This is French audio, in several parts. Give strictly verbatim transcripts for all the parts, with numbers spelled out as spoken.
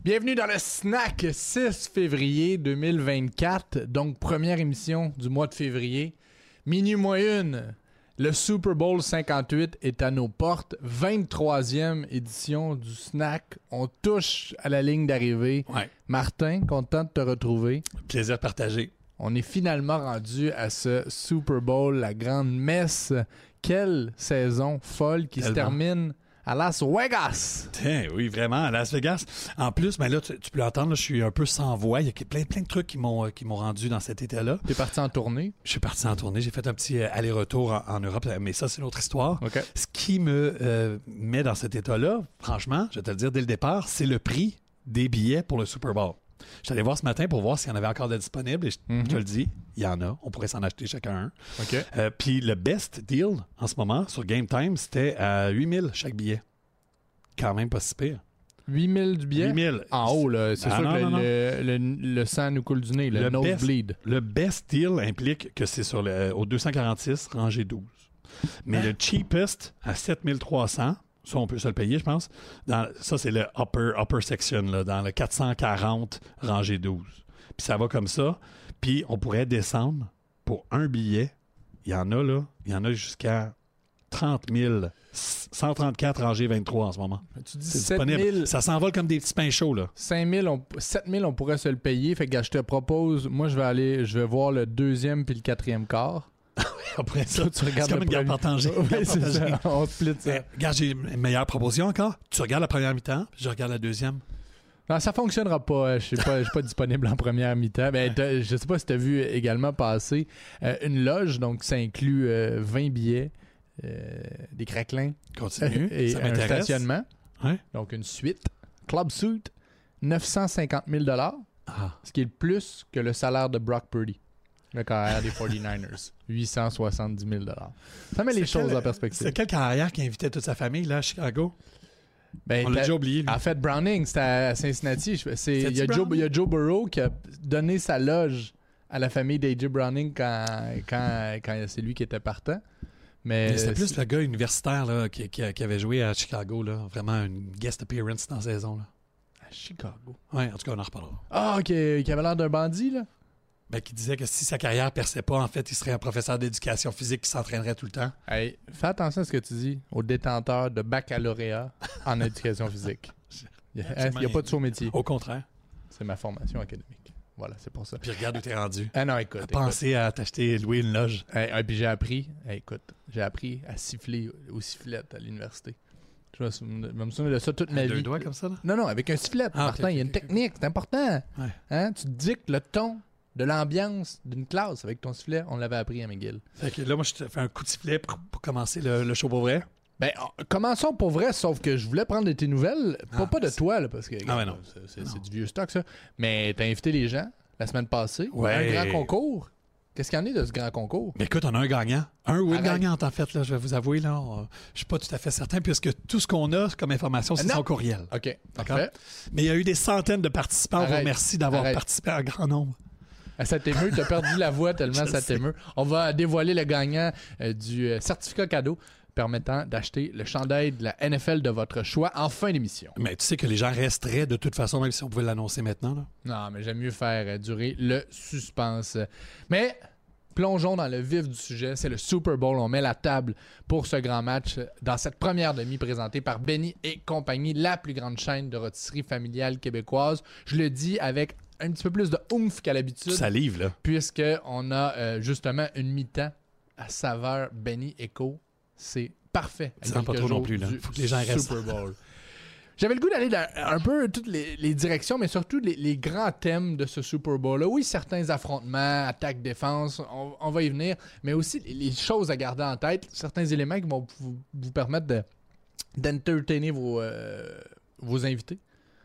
Bienvenue dans le Snack six février deux mille vingt-quatre, donc première émission du mois de février. Minuit moins une, le Super Bowl cinquante-huit est à nos portes, vingt-troisième édition du Snack. On touche à la ligne d'arrivée. Ouais. Martin, content de te retrouver. Plaisir partagé. On est finalement rendu à ce Super Bowl, la grande messe. Quelle saison folle qui Tellement. se termine à Las Vegas. Tiens, oui, vraiment, à Las Vegas. En plus, ben là, tu, tu peux l'entendre, là, je suis un peu sans voix. Il y a plein, plein de trucs qui m'ont, qui m'ont rendu dans cet état-là. T'es parti en tournée? Je suis parti en tournée. J'ai fait un petit euh, aller-retour en, en Europe, mais ça, c'est une autre histoire. OK. Ce qui me euh, met dans cet état-là, franchement, je vais te le dire dès le départ, c'est le prix des billets pour le Super Bowl. Je suis allé voir ce matin pour voir s'il y en avait encore de disponibles et je Mm-hmm. te le dis, il y en a. On pourrait s'en acheter chacun un. OK. Euh, Puis le best deal en ce moment sur Game Time, c'était à huit mille chaque billet. Quand même pas si pire. huit mille du billet? huit mille. En haut, là. C'est Ah, sûr non, que non, non. le, le, le sang nous coule du nez, le, Le nosebleed. Le best deal implique que c'est sur le, au deux cent quarante-six, rangée douze. Mais Hein? le cheapest, à sept mille trois cents, ça, on peut se le payer, je pense. Dans, ça, c'est le upper, upper section, là, dans le quatre cent quarante, rangée douze. Puis ça va comme ça. Puis on pourrait descendre pour un billet. Il y en a, là. Il y en a jusqu'à trente mille. cent trente-quatre, rangée vingt-trois en ce moment. Tu dis C'est sept disponible. mille, Ça s'envole comme des petits pains chauds, là. cinq mille, on, sept mille, on pourrait se le payer. Fait que je te propose, moi, je vais aller, je vais voir le deuxième puis le quatrième quart. Après ça, Toi, tu regardes c'est comme le une garde premier. partagée. Ouais, Garde c'est partagée. ça. On split ça. Eh, regarde, j'ai une meilleure proposition encore. Tu regardes la première mi-temps, puis je regarde la deuxième. Non, ça fonctionnera pas. Je suis pas, je suis pas disponible en première mi-temps. Ben, t'as- je sais pas si tu as vu également passer euh, une loge, donc ça inclut euh, vingt billets, euh, des craquelins Continue. et ça un m'intéresse. stationnement. Ouais. Donc une suite. Club Suite, neuf cent cinquante mille dollars, Ah. ce qui est le plus que le salaire de Brock Purdy, le carrière des forty-niners. huit cent soixante-dix mille dollars. Ça met les C'est choses quel- en perspective. C'est quel carrière qui invitait toute sa famille là, à Chicago? Ben, On l'a t'as- déjà oublié. lui. En fait, Browning, c'était à Cincinnati. Je- c'est- Il y, a C'est-tu Joe- Browning? il y a Joe Burrow qui a donné sa loge à la famille d'A J Browning quand, quand, quand c'est lui qui était partant. Mais, Mais c'était plus c'est- le gars universitaire là, qui, qui- qui avait joué à Chicago. Là. Vraiment une guest appearance dans la saison. Là. à Chicago. Ouais, en tout cas, on en reparlera. Ah, qui, qui avait l'air d'un bandit, là. Ben, qui disait que si sa carrière perçait pas, en fait, il serait un professeur d'éducation physique qui s'entraînerait tout le temps. Hey, fais attention à ce que tu dis aux détenteurs de baccalauréat en éducation physique. Il n'y a, il y a pas de saut métier. Au contraire. C'est ma formation académique. Voilà, c'est pour ça. Puis regarde où t'es rendu. Ah non, écoute. écoute. Penser à t'acheter et louer une loge. Hey, hey, puis j'ai appris, hey, écoute, j'ai appris à siffler au sifflet à l'université. Je me sou- je me souviens de ça toute ma Deux vie. doigts comme ça, là? Non, non, avec un sifflet, Ah, Martin, ok, il y a ok, une ok. technique, c'est important. Ouais. Hein? Tu dictes le ton de l'ambiance d'une classe avec ton sifflet. On l'avait appris à McGill. Fait que là, moi, je te fais un coup de sifflet pour, pour commencer le, le show pour vrai. Ben, oh, commençons pour vrai, sauf que je voulais prendre de tes nouvelles, pas, Ah, pas de c'est- toi, là, parce que Ah, ouais, non. c'est, c'est- Non. c'est du vieux stock, ça. Mais t'as invité les gens la semaine passée. Ouais. Un grand concours. Qu'est-ce qu'il y en est de ce grand concours? Mais écoute, on a un gagnant. Un ou une Arrête. gagnante, en fait, là, je vais vous avouer, là. on- je suis pas tout à fait certain, puisque tout ce qu'on a comme information, c'est Non. son courriel. OK, D'accord? parfait. Mais il y a eu des centaines de participants. On vous Arrête. remercie d'avoir Arrête. participé en grand nombre. Ah, ça t'émeut, t'as perdu la voix tellement Je ça sais. t'émeut. On va dévoiler le gagnant euh, du euh, certificat cadeau permettant d'acheter le chandail de la N F L de votre choix en fin d'émission. Mais tu sais que les gens resteraient de toute façon, même si on pouvait l'annoncer maintenant. Là. Non, mais j'aime mieux faire euh, durer le suspense. Mais plongeons dans le vif du sujet. C'est le Super Bowl. On met la table pour ce grand match euh, dans cette première demi présentée par Benny et compagnie, la plus grande chaîne de rôtisserie familiale québécoise. Je le dis avec un petit peu plus de oomph qu'à l'habitude. Tu salives, là. Puisqu'on a euh, justement une mi-temps à saveur Benny Echo. C'est parfait. à Dis-en pas quelques trop non jours plus, là. du Faut que les gens restent. Super Bowl. J'avais le goût d'aller dans un peu toutes les, les directions, mais surtout les, les grands thèmes de ce Super Bowl-là. Oui, certains affrontements, attaque, défense, on, on va y venir, mais aussi les, les choses à garder en tête, certains éléments qui vont vous, vous permettre de, d'entertainer vos, euh, vos invités.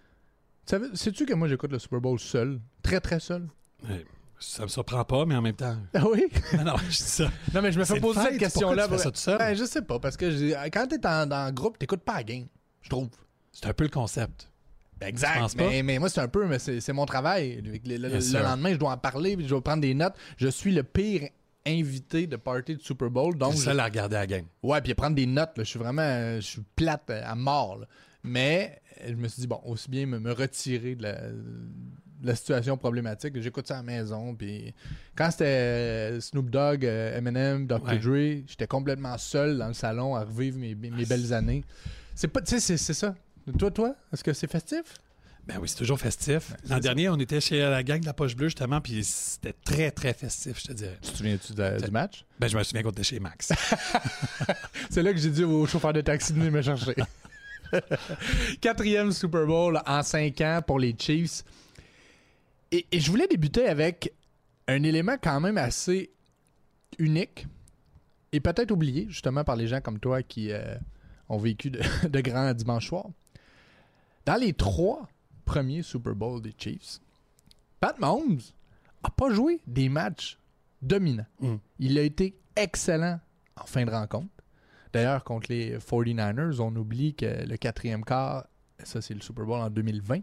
Tu savais- sais-tu que moi j'écoute le Super Bowl seul? Très très seul. Ouais. Ça me surprend pas, mais en même temps. Ah oui? Non, non, je dis ça. Non, mais je me C'est fais une poser fête, cette question-là. pourquoi tu fais ça tout seul? Ben, je sais pas, parce que j'ai- quand t'es en, dans le groupe, t'écoutes pas la game, je trouve. C'est un peu le concept. Tu Exact. penses pas? Mais, mais moi, c'est un peu, mais c'est, c'est mon travail. Le, le- le- Bien sûr. le lendemain, je dois en parler, puis je dois prendre des notes. Je suis le pire invité de party de Super Bowl, donc Donc, je- seul à regarder la game. ouais, puis à prendre des notes. Là, je suis vraiment, euh, je suis plate euh, à mort. Là. Mais je me suis dit, bon, aussi bien me, me retirer de la, de la situation problématique. J'écoute ça à la maison. Puis quand c'était Snoop Dogg, Eminem, docteur Ouais. Dre, j'étais complètement seul dans le salon à revivre mes, mes belles années. C'est pas, tu sais, c'est, c'est ça. Toi, toi, est-ce que c'est festif? Ben oui, c'est toujours festif. Ouais, L'an c'est dernier, on était chez la gang de la Poche Bleue, justement, puis c'était très, très festif, je te dirais. Tu te souviens-tu de- du match? Ben, je me souviens qu'on était chez Max. C'est là que j'ai dit au chauffeur de taxi de venir me chercher. Quatrième Super Bowl en cinq ans pour les Chiefs. Et, et je voulais débuter avec un élément quand même assez unique et peut-être oublié, justement, par les gens comme toi qui euh, ont vécu de, de grands dimanches soirs. Dans les trois premiers Super Bowl des Chiefs, Pat Mahomes n'a pas joué des matchs dominants. Mm. Il a été excellent en fin de rencontre. D'ailleurs, contre les forty-niners, on oublie que le quatrième quart, ça c'est le Super Bowl en deux mille vingt,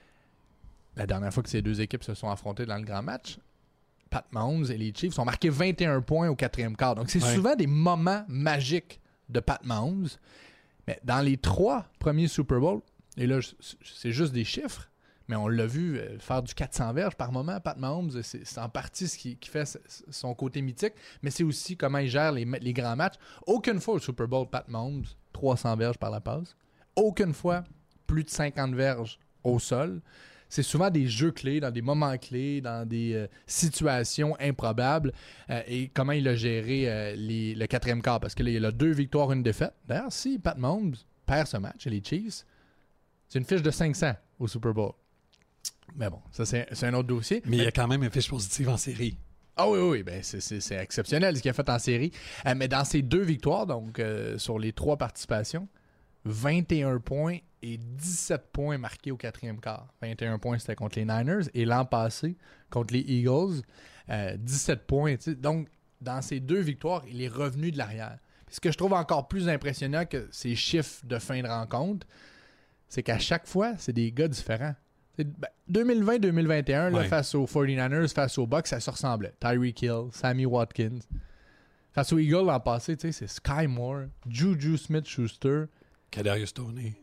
la dernière fois que ces deux équipes se sont affrontées dans le grand match, Pat Mahomes et les Chiefs ont marqué vingt et un points au quatrième quart. Donc c'est Ouais. souvent des moments magiques de Pat Mahomes. Mais dans les trois premiers Super Bowls, et là c'est juste des chiffres, mais on l'a vu euh, faire du quatre cents verges par moment. Pat Mahomes, c'est, c'est en partie ce qui, qui fait s- son côté mythique, mais c'est aussi comment il gère les, les grands matchs. Aucune fois au Super Bowl, Pat Mahomes, trois cents verges par la passe. Aucune fois, plus de cinquante verges au sol. C'est souvent des jeux clés, dans des moments clés, dans des euh, situations improbables. Euh, et comment il a géré euh, les, le quatrième quart. Parce que là, il a deux victoires, une défaite. D'ailleurs, si Pat Mahomes perd ce match et les Chiefs, c'est une fiche de cinq cents au Super Bowl. Mais bon, ça, c'est, c'est un autre dossier. Mais il y a quand même une fiche positive en série. Ah oui, oui, oui, ben c'est, c'est, c'est exceptionnel ce qu'il a fait en série. Euh, mais dans ces deux victoires, donc euh, sur les trois participations, vingt et un points et dix-sept points marqués au quatrième quart. vingt et un points, c'était contre les Niners. Et l'an passé, contre les Eagles, euh, dix-sept points. Tu sais. Donc, dans ces deux victoires, il est revenu de l'arrière. Puis ce que je trouve encore plus impressionnant que ces chiffres de fin de rencontre, c'est qu'à chaque fois, c'est des gars différents. C'est, ben, deux mille vingt deux mille vingt et un, là, Ouais. face aux forty-niners, face aux Bucks, ça se ressemblait. Tyreek Hill, Sammy Watkins. Face aux Eagles l'an passé, tu sais, c'est Sky Moore, Juju Smith-Schuster, Kadarius Toney.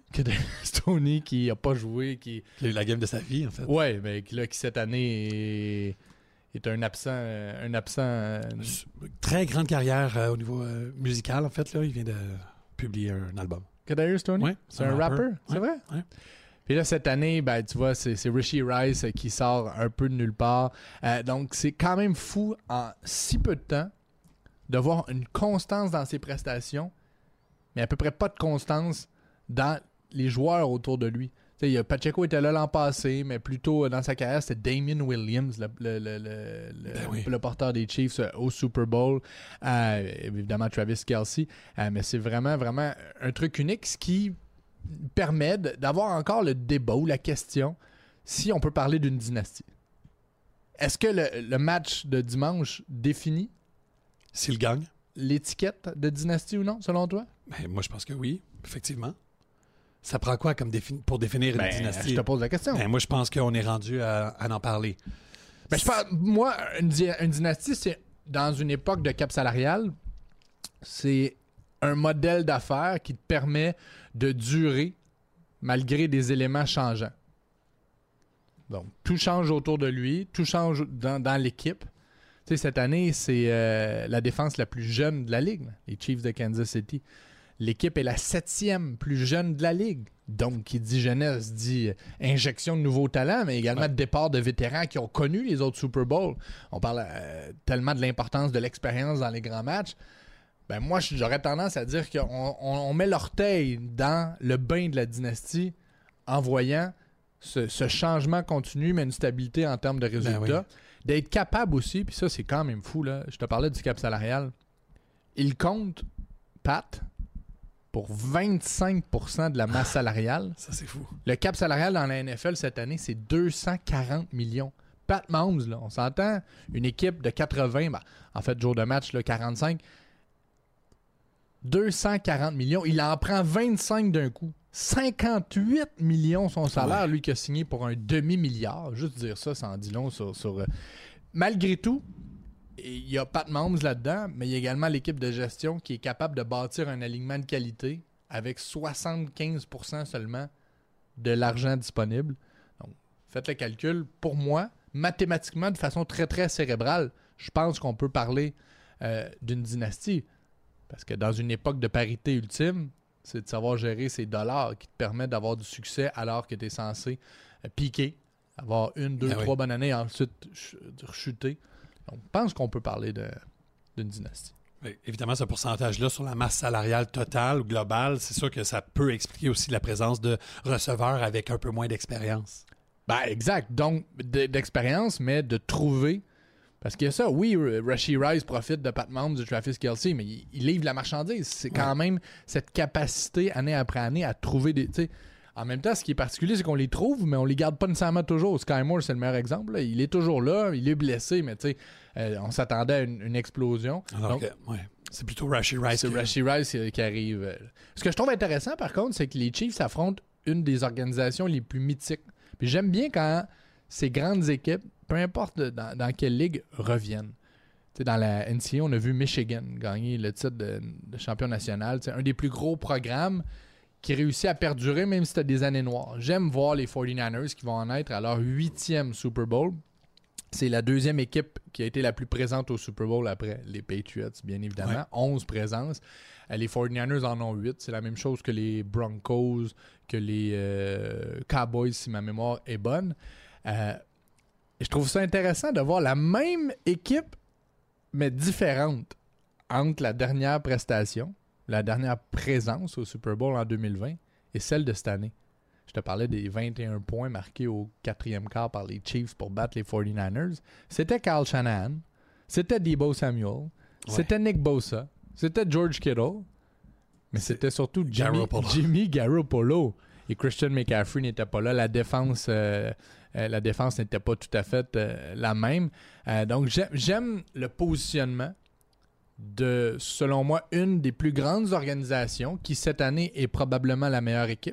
Stoney qui n'a pas joué, qui... Il a eu la game de sa vie, en fait. Ouais, mais qui, là, qui cette année est, est un absent... euh, Un absent euh, Très grande carrière euh, au niveau euh, musical, en fait. Là. Il vient de publier un album. Kadarius Toney? Ouais, C'est un un rapper, rapper. c'est Ouais, vrai? ouais. Puis là, cette année, ben, tu vois, c'est, c'est Rishi Rice euh, qui sort un peu de nulle part. Euh, donc, c'est quand même fou, en si peu de temps, de voir une constance dans ses prestations, mais à peu près pas de constance dans les joueurs autour de lui. Tu sais, il y a- Pacheco était là l'an passé, mais plutôt euh, dans sa carrière, c'était Damien Williams, le, le- le- le- le- Ben oui. le porteur des Chiefs euh, au Super Bowl. Euh, évidemment, Travis Kelce. Euh, mais c'est vraiment, vraiment un truc unique, ce qui permet de- d'avoir encore le débat ou la question si on peut parler d'une dynastie. Est-ce que le, le match de dimanche définit S'il gagne, l'étiquette de dynastie ou non, selon toi? ben, moi, je pense que oui, effectivement. Ça prend quoi comme défi- pour définir une Ben, dynastie? je te pose la question. Ben, moi, je pense qu'on est rendu à, à en parler. Ben, je pense- moi, une, di- une dynastie, c'est dans une époque de cap salarial, c'est un modèle d'affaires qui te permet de durer malgré des éléments changeants. Donc, tout change autour de lui, tout change dans, dans l'équipe. Tu sais, cette année, c'est euh, la défense la plus jeune de la Ligue, là, les Chiefs de Kansas City. L'équipe est la septième plus jeune de la Ligue. Donc, qui dit jeunesse, dit injection de nouveaux talents, mais également Ouais. de départ de vétérans qui ont connu les autres Super Bowls. On parle euh, tellement de l'importance de l'expérience dans les grands matchs. Ben moi, j'aurais tendance à dire qu'on on, on met l'orteil dans le bain de la dynastie en voyant ce, ce changement continu, mais une stabilité en termes de résultats. Ben oui. D'être capable aussi, puis ça, c'est quand même fou, là. Je te parlais du cap salarial. Il compte, Pat, pour vingt-cinq pour cent de la masse salariale. Ça, c'est fou. Le cap salarial dans la N F L cette année, c'est deux cent quarante millions. Pat Mahomes, là, on s'entend, une équipe de quatre-vingts, ben, en fait, jour de match, là, quarante-cinq, deux cent quarante millions. Il en prend vingt-cinq d'un coup. cinquante-huit millions son salaire, Ouais. lui qui a signé pour un demi-milliard. Juste dire ça, ça en dit long sur... sur, euh, Malgré tout, il y a Pat Mahomes là-dedans, mais il y a également l'équipe de gestion qui est capable de bâtir un alignement de qualité avec soixante-quinze pour cent seulement de l'argent disponible. Donc, faites le calcul. Pour moi, mathématiquement, de façon très, très cérébrale, je pense qu'on peut parler euh, d'une dynastie. Parce que dans une époque de parité ultime, c'est de savoir gérer ses dollars qui te permet d'avoir du succès alors que tu es censé euh, piquer, avoir une, deux, ah trois oui. bonnes années et ensuite ch- chuter. Donc, je pense qu'on peut parler de, d'une dynastie. Oui, évidemment, ce pourcentage-là sur la masse salariale totale ou globale, c'est sûr que ça peut expliquer aussi la présence de receveurs avec un peu moins d'expérience. Ben, exact. Donc, de- d'expérience, mais de trouver. Parce qu'il y a ça, oui, Rashee Rice profite de Pat Mahomes, de Travis Kelce, mais il, il livre la marchandise. C'est quand ouais. même cette capacité, année après année, à trouver des. T'sais, en même temps, ce qui est particulier, c'est qu'on les trouve, mais on les garde pas nécessairement toujours. Sky Moore, c'est le meilleur exemple. Là. Il est toujours là, il est blessé, mais tu sais, euh, on s'attendait à une, une explosion. Alors Donc, que, ouais, c'est plutôt Rashee Rice. c'est que... Rashee Rice qui, qui arrive. Ce que je trouve intéressant, par contre, c'est que les Chiefs affrontent une des organisations les plus mythiques. Puis j'aime bien quand ces grandes équipes, peu importe dans, dans quelle ligue, reviennent. T'sais, dans la N C A A, on a vu Michigan gagner le titre de, de champion national. C'est un des plus gros programmes qui réussit à perdurer même si c'était des années noires. J'aime voir les forty-niners qui vont en être à leur huitième Super Bowl. C'est la deuxième équipe qui a été la plus présente au Super Bowl après les Patriots, bien évidemment. Ouais. onze présences. Euh, Les forty-niners en ont huit. C'est la même chose que les Broncos, que les euh, Cowboys, si ma mémoire est bonne. Euh, je trouve ça intéressant de voir la même équipe, mais différente, entre la dernière prestation, la dernière présence au Super Bowl en deux mille vingt et celle de cette année. Je te parlais des vingt et un points marqués au quatrième quart par les Chiefs pour battre les forty-niners. C'était Kyle Shanahan, c'était Deebo Samuel, ouais. C'était Nick Bosa, c'était George Kittle, mais C'est c'était surtout Jimmy Garoppolo. Jimmy Garoppolo. Et Christian McCaffrey n'était pas là. La défense, euh, euh, la défense n'était pas tout à fait euh, la même. Euh, donc, j'aime, j'aime le positionnement de, selon moi, une des plus grandes organisations qui, cette année, est probablement la meilleure équipe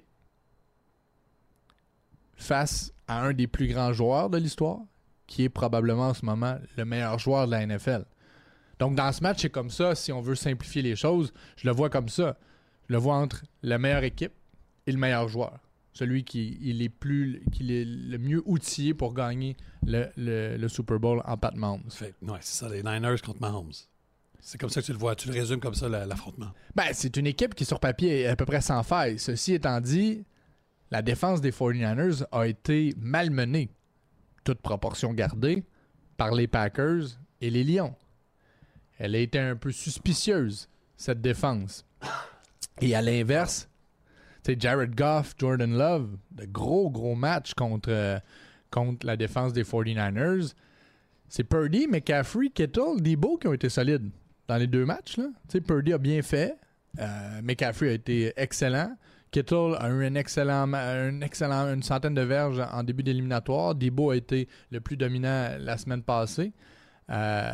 face à un des plus grands joueurs de l'histoire, qui est probablement en ce moment le meilleur joueur de la N F L. Donc, dans ce match, c'est comme ça. Si on veut simplifier les choses, je le vois comme ça. Je le vois entre la meilleure équipe et le meilleur joueur. Celui qui il est, plus, qui est le mieux outillé pour gagner le, le, le Super Bowl en Pat Mahomes. Fait, ouais, c'est ça, les Niners contre Mahomes. C'est comme ça que tu le vois. Tu le résumes comme ça, l'affrontement. Ben, c'est une équipe qui, sur papier, est à peu près sans faille. Ceci étant dit, la défense des forty-niners a été malmenée, toute proportion gardée, par les Packers et les Lions. Elle a été un peu suspicieuse, cette défense. Et à l'inverse, tu sais, Jared Goff, Jordan Love, de gros, gros matchs contre, euh, contre la défense des forty-niners. C'est Purdy, McCaffrey, Kittle, Deebo qui ont été solides dans les deux matchs. Là. Tu sais, Purdy a bien fait. Euh, McCaffrey a été excellent. Kittle a eu un excellent, un excellent, une centaine de verges en début d'éliminatoire. Deebo a été le plus dominant la semaine passée. Euh,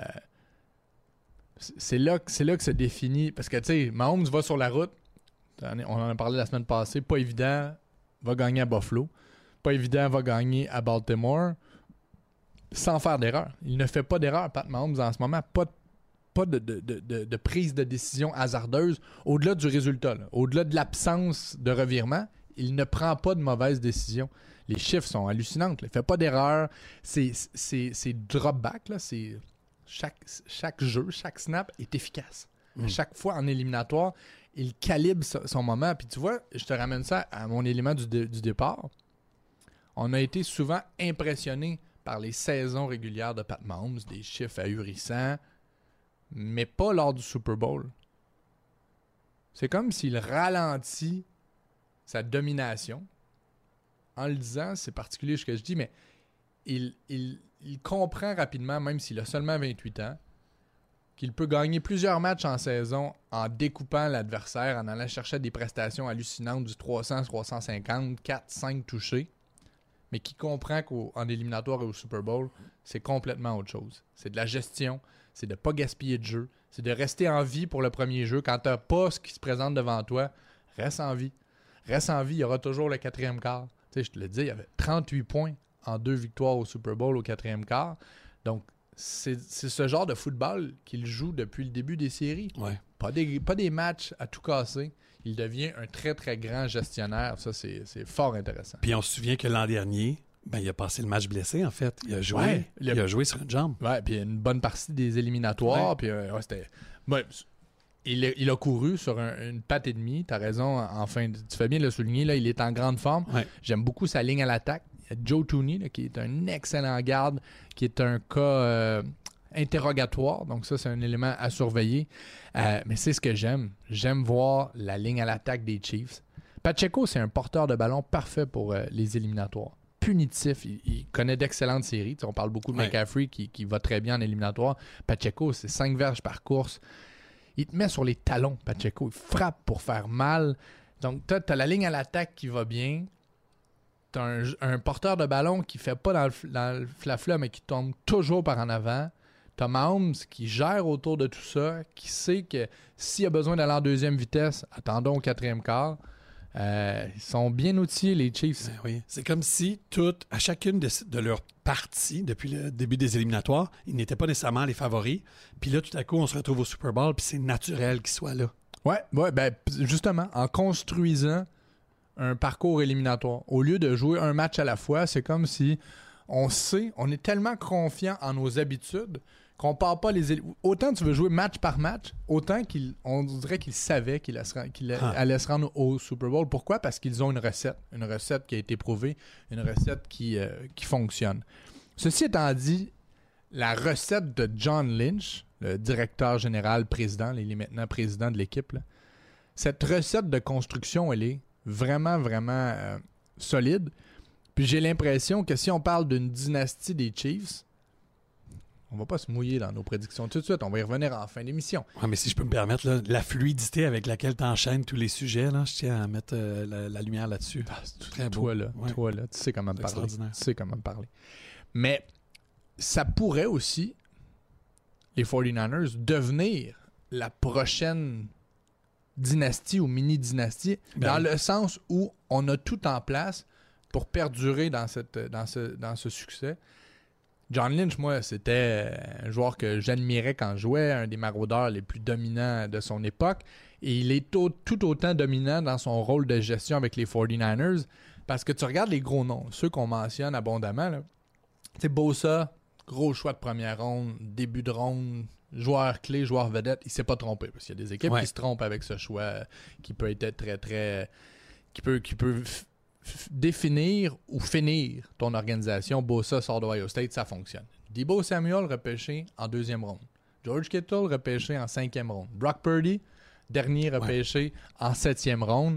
c'est, là, c'est là que se définit. Parce que, tu sais, Mahomes va sur la route. On en a parlé la semaine passée. Pas évident, va gagner à Buffalo. Pas évident, va gagner à Baltimore. Sans faire d'erreur. Il ne fait pas d'erreur, Pat Mahomes, en ce moment. Pas de Pas de, de, de, de prise de décision hasardeuse au-delà du résultat, là. Au-delà de l'absence de revirement, il ne prend pas de mauvaises décisions. Les chiffres sont hallucinants. Il ne fait pas d'erreur. C'est, c'est, c'est drop back. Là. C'est chaque, chaque jeu, chaque snap est efficace. Mm. À chaque fois en éliminatoire, il calibre son moment. Puis tu vois, je te ramène ça à mon élément du, dé, du départ. On a été souvent impressionnés par les saisons régulières de Pat Mahomes, des chiffres ahurissants, mais pas lors du Super Bowl. C'est comme s'il ralentit sa domination en le disant, c'est particulier ce que je dis, mais il, il, il comprend rapidement, même s'il a seulement vingt-huit ans, qu'il peut gagner plusieurs matchs en saison en découpant l'adversaire, en allant chercher des prestations hallucinantes du trois cents, trois cent cinquante, quatre, cinq touchés, mais qui comprend qu'en éliminatoire et au Super Bowl, c'est complètement autre chose. C'est de la gestion, c'est de ne pas gaspiller de jeu, c'est de rester en vie pour le premier jeu. Quand tu n'as pas ce qui se présente devant toi, reste en vie. Reste en vie, il y aura toujours le quatrième quart. Tu sais, je te le dis, il y avait trente-huit points en deux victoires au Super Bowl au quatrième quart. Donc, c'est, c'est ce genre de football qu'il joue depuis le début des séries. Ouais. Pas des, pas des matchs à tout casser. il devient un très, très grand gestionnaire. Ça, c'est, c'est fort intéressant. Puis on se souvient que l'an dernier, ben, il a passé le match blessé, en fait. Il a joué, Ouais, il le... a joué sur une jambe. Ouais, puis une bonne partie des éliminatoires. Ouais. Puis euh, ouais, c'était... Ouais, il, a, il a couru sur un, une patte et demie. T'as raison, enfin, tu fais bien de le souligner. Là, il est en grande forme. Ouais. J'aime beaucoup sa ligne à l'attaque. Il y a Joe Thuney, là, qui est un excellent garde, qui est un cas euh, interrogatoire. Donc ça, c'est un élément à surveiller. Euh, mais c'est ce que j'aime. J'aime voir la ligne à l'attaque des Chiefs. Pacheco, c'est un porteur de ballon parfait pour euh, les éliminatoires. Punitif, il, il connaît d'excellentes séries. Tu sais, on parle beaucoup de Ouais. McCaffrey qui, qui va très bien en éliminatoire. Pacheco, c'est cinq verges par course. Il te met sur les talons, Pacheco. Il frappe pour faire mal. Donc, tu as la ligne à l'attaque qui va bien. Tu as un, un porteur de ballon qui fait pas dans le, dans le flafla, mais qui tombe toujours par en avant. Tu as Mahomes qui gère autour de tout ça, qui sait que s'il a besoin d'aller en deuxième vitesse, attendons au quatrième quart. Euh, ils sont bien outillés, les Chiefs. Ben oui. C'est comme si toutes, à chacune de, de leurs parties, depuis le début des éliminatoires, ils n'étaient pas nécessairement les favoris. Puis là, tout à coup, on se retrouve au Super Bowl, puis c'est naturel qu'ils soient là. Ouais, ouais, ben justement, en construisant un parcours éliminatoire, au lieu de jouer un match à la fois, c'est comme si on sait, on est tellement confiant en nos habitudes qu'on part pas les... éli- Autant tu veux jouer match par match, autant qu'on dirait qu'ils savaient qu'ils allaient se rend- qu'ils Ah. allaient se rendre au Super Bowl. Pourquoi? Parce qu'ils ont une recette. Une recette qui a été prouvée, une recette qui, euh, qui fonctionne. Ceci étant dit, la recette de John Lynch, le directeur général, président, il est maintenant président de l'équipe, là, cette recette de construction, elle est vraiment, vraiment euh, solide. Puis j'ai l'impression que si on parle d'une dynastie des Chiefs, on va pas se mouiller dans nos prédictions tout de suite. On va y revenir en fin d'émission. Ouais, mais si je peux me permettre, là, la fluidité avec laquelle tu enchaînes tous les sujets, là, je tiens à mettre euh, la, la lumière là-dessus. Ah, c'est Très beau. toi, là, Ouais. toi, là, tu sais comment me C'est parler. extraordinaire. Tu sais comment me parler. Mais ça pourrait aussi, les forty-niners, devenir la prochaine dynastie ou mini-dynastie, Ben dans oui. le sens où on a tout en place pour perdurer dans, cette, dans, ce, dans ce succès. John Lynch, moi, c'était un joueur que j'admirais quand je jouais, un des maraudeurs les plus dominants de son époque. Et il est au- tout autant dominant dans son rôle de gestion avec les forty-niners. Parce que tu regardes les gros noms, ceux qu'on mentionne abondamment. Tu sais, Bosa, gros choix de première ronde, début de ronde, joueur clé, joueur vedette. Il s'est pas trompé. Parce qu'il y a des équipes Ouais. qui se trompent avec ce choix euh, qui peut être très, très... qui peut... Qui peut f- f- définir ou finir ton organisation. Bosa sort d'Ohio State, ça fonctionne. Deebo Samuel repêché en deuxième ronde. George Kittle repêché en cinquième ronde. Brock Purdy, dernier repêché en septième ronde.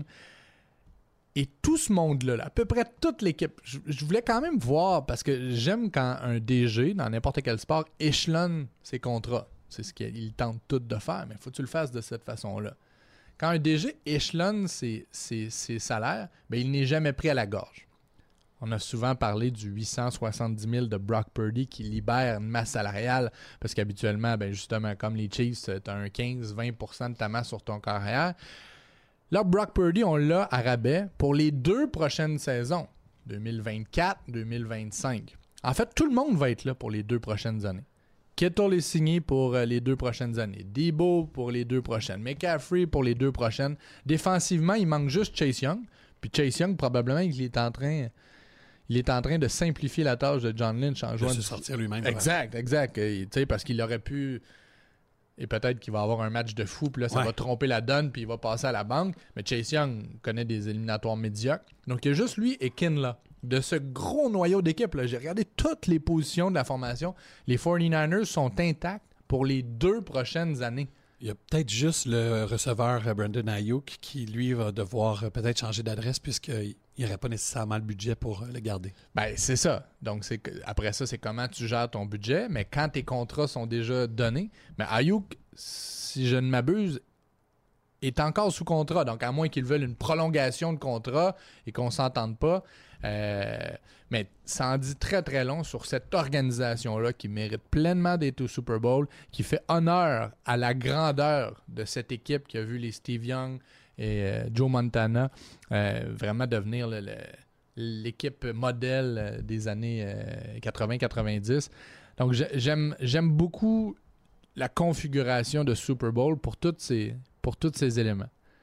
Et tout ce monde-là, là, à peu près toute l'équipe, je, je voulais quand même voir, parce que j'aime quand un D G, dans n'importe quel sport, échelonne ses contrats. C'est ce qu'il tente tout de faire, mais il faut que tu le fasses de cette façon-là. Quand un D G échelonne ses, ses, ses salaires, ben, il n'est jamais pris à la gorge. On a souvent parlé du huit cent soixante-dix mille de Brock Purdy qui libère une masse salariale parce qu'habituellement, ben justement, comme les Chiefs, tu as un quinze à vingt pour cent de ta masse sur ton carrière. Là, Brock Purdy, on l'a à rabais pour les deux prochaines saisons, deux mille vingt-quatre deux mille vingt-cinq. En fait, tout le monde va être là pour les deux prochaines années. Kittle est signé pour euh, les deux prochaines années. Deebo pour les deux prochaines. McCaffrey pour les deux prochaines. Défensivement, il manque juste Chase Young. Puis Chase Young, probablement, il est en train, il est en train de simplifier la tâche de John Lynch en De jouant... se du- sortir lui-même. Exact, exact. Et, tu sais, parce qu'il aurait pu... Et peut-être qu'il va avoir un match de fou, puis là, ça Ouais. va tromper la donne, puis il va passer à la banque. Mais Chase Young connaît des éliminatoires médiocres. Donc, il y a juste lui et Kinlaw. De ce gros noyau d'équipe, là, j'ai regardé toutes les positions de la formation. Les forty-niners sont intacts pour les deux prochaines années. Il y a peut-être juste le receveur euh, Brandon Ayuk qui, lui, va devoir euh, peut-être changer d'adresse puisqu'il n'aurait pas nécessairement le budget pour euh, le garder. Ben, c'est ça. Donc, c'est que- après ça, c'est comment tu gères ton budget. Mais quand tes contrats sont déjà donnés, mais Ayuk, si je ne m'abuse, est encore sous contrat. Donc, à moins qu'ils veulent une prolongation de contrat et qu'on ne s'entende pas. Euh, mais ça en dit très, très long sur cette organisation-là qui mérite pleinement d'être au Super Bowl, qui fait honneur à la grandeur de cette équipe qui a vu les Steve Young et euh, Joe Montana euh, vraiment devenir le- le- l'équipe modèle euh, des années euh, quatre-vingts quatre-vingt-dix. Donc, j'ai- j'aime, j'aime beaucoup la configuration de Super Bowl pour, toutes ces, pour tous ces éléments.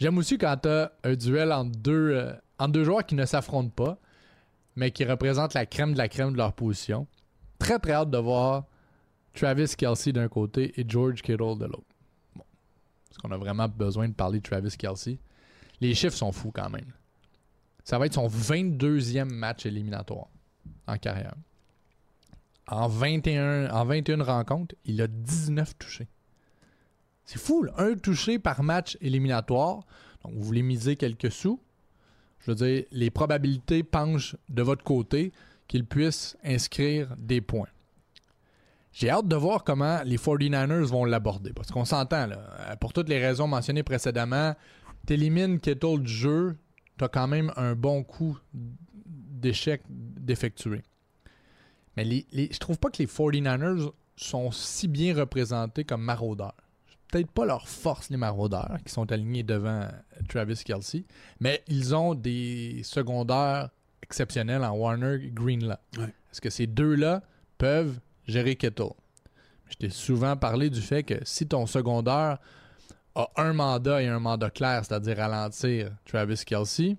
J'aime aussi quand tu as un duel entre deux, euh, entre deux joueurs qui ne s'affrontent pas, mais qui représentent la crème de la crème de leur position. Très, très hâte de voir Travis Kelce d'un côté et George Kittle de l'autre. Bon. Est-ce qu'on a vraiment besoin de parler de Travis Kelce? Les chiffres sont fous quand même. Ça va être son vingt-deuxième match éliminatoire en carrière. En vingt et un, en vingt et une rencontres, il a dix-neuf touchés. C'est fou, là. Un touché par match éliminatoire. Donc, vous voulez miser quelques sous. Je veux dire, les probabilités penchent de votre côté qu'il puisse inscrire des points. J'ai hâte de voir comment les forty-niners vont l'aborder. Parce qu'on s'entend, là. Pour toutes les raisons mentionnées précédemment, t'élimines Kittle du jeu, t'as quand même un bon coup d'échec d'effectuer. Mais les, les, je trouve pas que les forty-niners sont si bien représentés comme maraudeurs. Peut-être pas leur force, les maraudeurs, qui sont alignés devant Travis Kelce, mais ils ont des secondaires exceptionnels en Warner et Greenlaw. Ouais. Est-ce que ces deux-là peuvent gérer Kittle? Je t'ai souvent parlé du fait que si ton secondaire a un mandat et un mandat clair, c'est-à-dire ralentir Travis Kelce,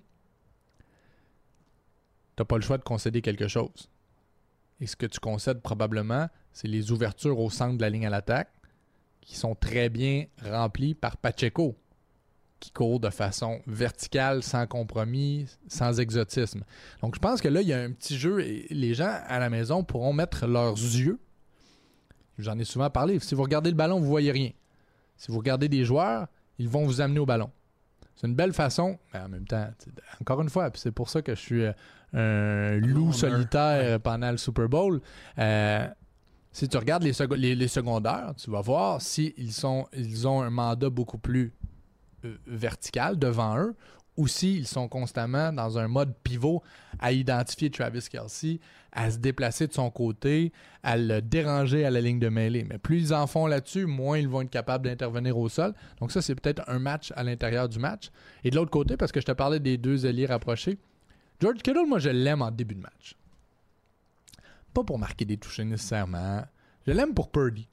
t'as pas le choix de concéder quelque chose. Et ce que tu concèdes probablement, c'est les ouvertures au centre de la ligne à l'attaque qui sont très bien remplies par Pacheco, qui court de façon verticale, sans compromis, sans exotisme. Donc je pense que là, il y a un petit jeu et les gens à la maison pourront mettre leurs yeux. J'en ai souvent parlé. Si vous regardez le ballon, vous ne voyez rien. Si vous regardez des joueurs, ils vont vous amener au ballon. C'est une belle façon, mais en même temps, encore une fois, puis c'est pour ça que je suis un loup Honor. solitaire Ouais. pendant le Super Bowl. Euh, si tu regardes les, sec- les, les secondaires, tu vas voir s'ils sont, ils ont un mandat beaucoup plus euh, vertical devant eux ou s'ils sont constamment dans un mode pivot à identifier Travis Kelce, à se déplacer de son côté, à le déranger à la ligne de mêlée. Mais plus ils en font là-dessus, moins ils vont être capables d'intervenir au sol. Donc ça, c'est peut-être un match à l'intérieur du match. Et de l'autre côté, parce que je te parlais des deux ailiers rapprochés, George Kittle, moi, je l'aime en début de match. Pas pour marquer des touchés nécessairement. Je l'aime pour Purdy.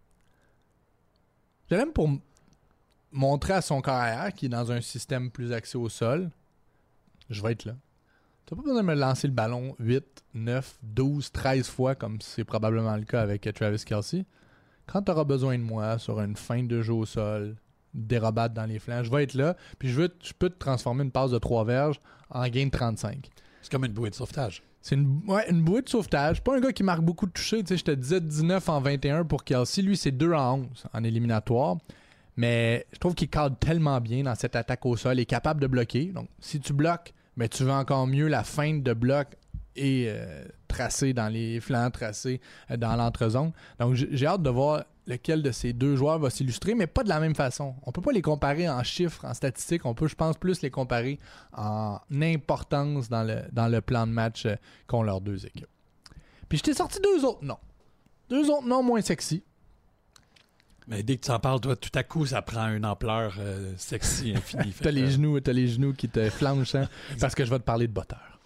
Je l'aime pour m- montrer à son carrière qu'il est dans un système plus axé au sol. Je vais être là. Tu n'as pas besoin de me lancer le ballon huit, neuf, douze, treize fois comme c'est probablement le cas avec Travis Kelce. Quand tu auras besoin de moi sur une fin de jeu au sol, dérobade dans les flancs, je vais être là. Puis je, veux, je peux te transformer une passe de trois verges en gain de trente-cinq. C'est comme une bouée de sauvetage. C'est une, ouais, une bouée de sauvetage. Pas un gars qui marque beaucoup de touchés. Tu sais, je te disais dix-neuf en vingt et un pour Kelce. Lui, c'est deux en onze en éliminatoire. Mais je trouve qu'il cadre tellement bien dans cette attaque au sol. Il est capable de bloquer. Donc, si tu bloques, mais tu veux encore mieux la feinte de bloc et euh, tracée dans les flancs, tracée euh, dans l'entrezone. Donc, j- j'ai hâte de voir lequel de ces deux joueurs va s'illustrer, mais pas de la même façon. On peut pas les comparer en chiffres, en statistiques. On peut, je pense, plus les comparer en importance dans le, dans le plan de match euh, qu'ont leurs deux équipes. Puis je t'ai sorti deux autres noms. Deux autres noms moins sexy. Mais dès que tu en parles, toi, tout à coup, ça prend une ampleur euh, sexy infinie. T'as les genoux, t'as les genoux qui te flanchent, hein, parce que je vais te parler de botteur.